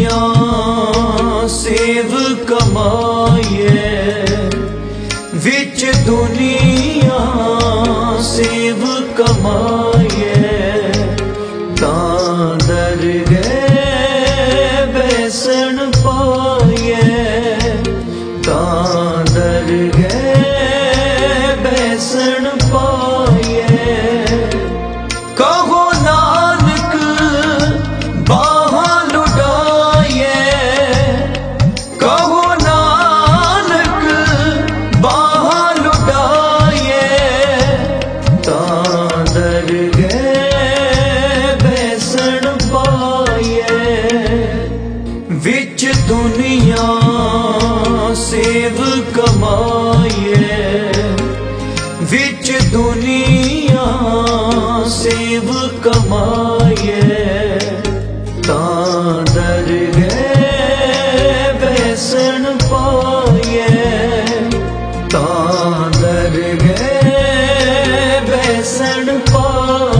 दुनिया सेव कमाए, विच दुनिया सेव कमाए, तां दरगह बैसन पाए, तां दरगह बैसन पाए। कहो नानक बाहां लुटाए, कहो नानक बाहां लुटाए, तां दरगह बैसन पाए। विच दुनिया सेव कमाए, विच दुनिया सेव कमाए, तां दरगह बैसन पाए, तां दरगह बैसन पाए।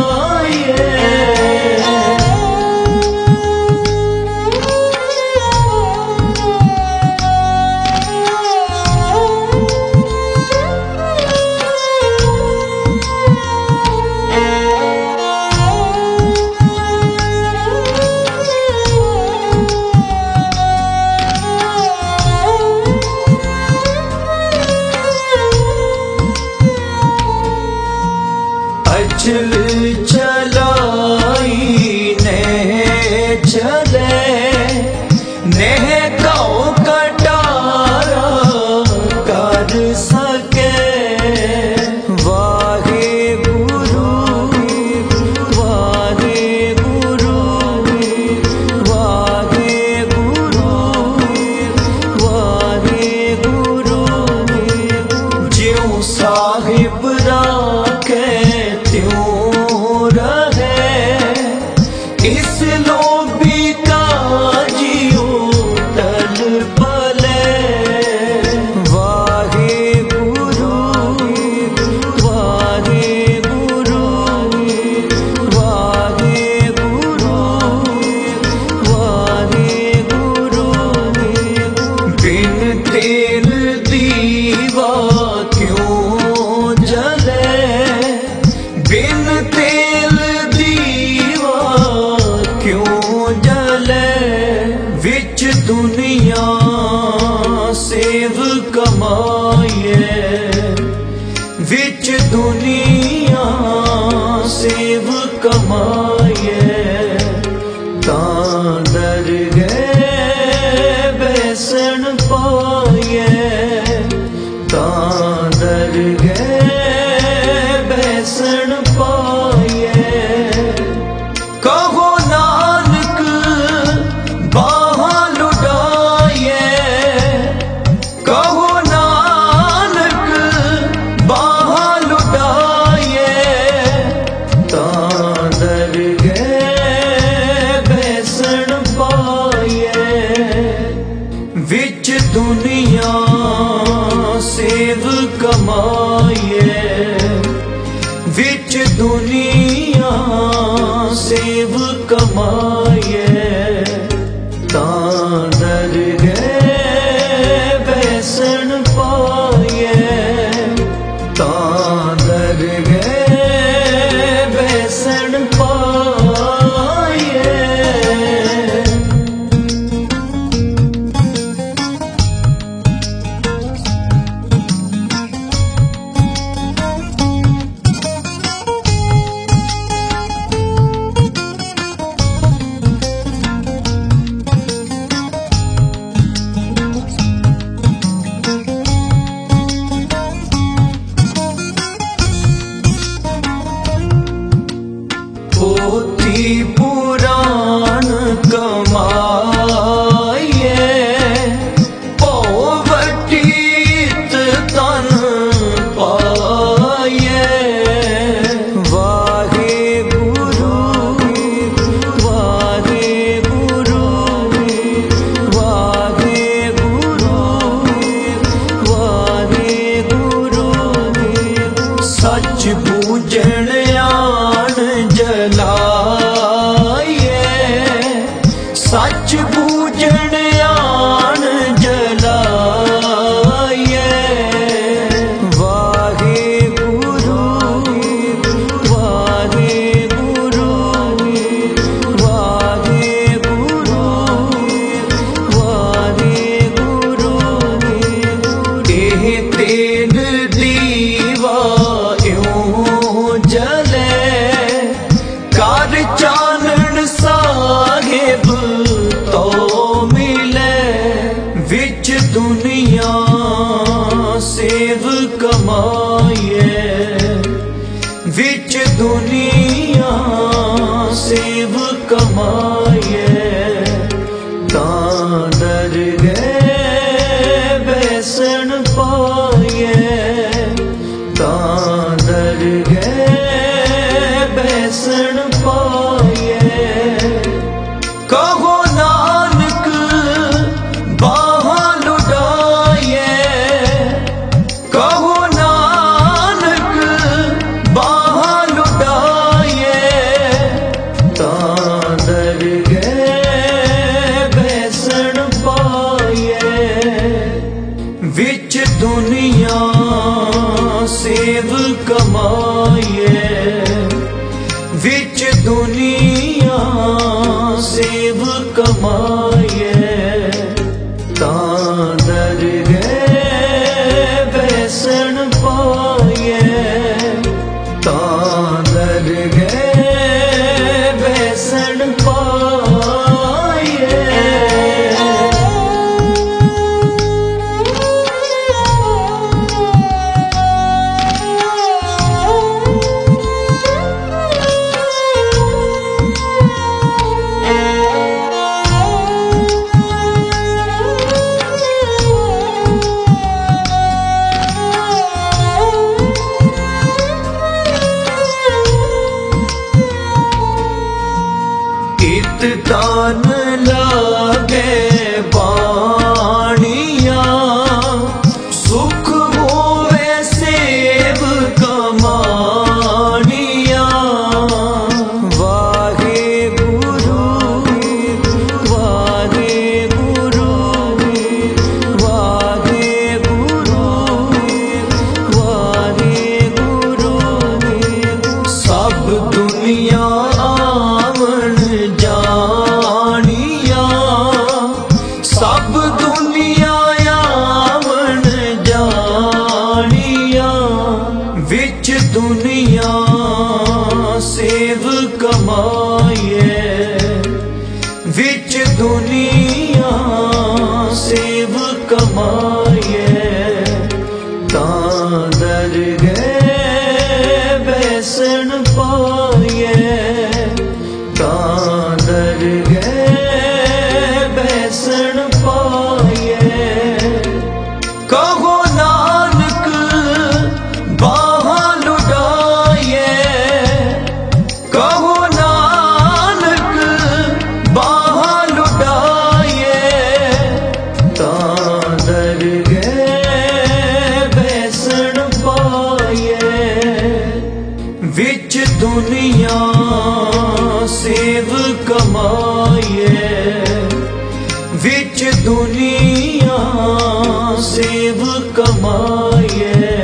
अचल चलाई ने चले, नेह कौ कटारा कर सके। वाहे गुरु वाहे गुरु वाहे गुरु वाहे गुरु, ज्यों साहिब राखे त्यों रहे, इस लोभी का जियो टल पले। वाहे गुरु वाहे गुरु वाहे गुरु वाहे गुरु, बिन तेल दीवा क्यों जले, बिन तेल दीवा क्यों जले। विच दुनिया सेव कमाए, विच दुनिया सेव कमाए, तां दरगह बैसन पाए, तां दरगह बैसन पाए। कहो नानक बाहां लुटाए, कहो नानक बाहां लुटाए, तां दरगह बैसन पाए। विच दुनिया सेव कमाए, विच दुनिया सेव कमाए, तां दरगह बैसन पाए, तां दरगह बैसन पाए। सच बूझण आन जलाइए। वाहे गुरु वाहे गुरु वाहे गुरु वाहे गुरु। एह तेल दीवा यूं जले कर चानण साहिब तो मिले। विच दुनिया सेव कमाइए विच दुनिया सेव कमाइए। तां दरगह बैसन पाइए तां दरगह बैसन पाइए। कहो नानक बाहां लुटाइए कहो नानक बाहां लुटाइए। तां दरगह बैसन पाइए विच दुनिया सेव कमाइए विच दुनिया सेव कमाइए। तां दरगह बैसन पाइए तां दरगह बैसन पाइए। इत तान लागे बाणिया सुख होवे सेव कमानिया। वाहे गुरु वाहे गुरु वाहे गुरु वाहे गुरु। सब दुनिया जानिया सब दुनिया आवन जानिया। विच दुनिया सेव कमाइए विच दुनिया सेव कमाइए। तां दरगह बैसन पाइए तां दरगह बैसन पाइए। कहो नानक बाहां लुटाइए कहो नानक बाहां लुटाइए। तां दरगह बैसन पाइए विच दुनिया सेव कमाइए विच दुनिया सेव कमाइए।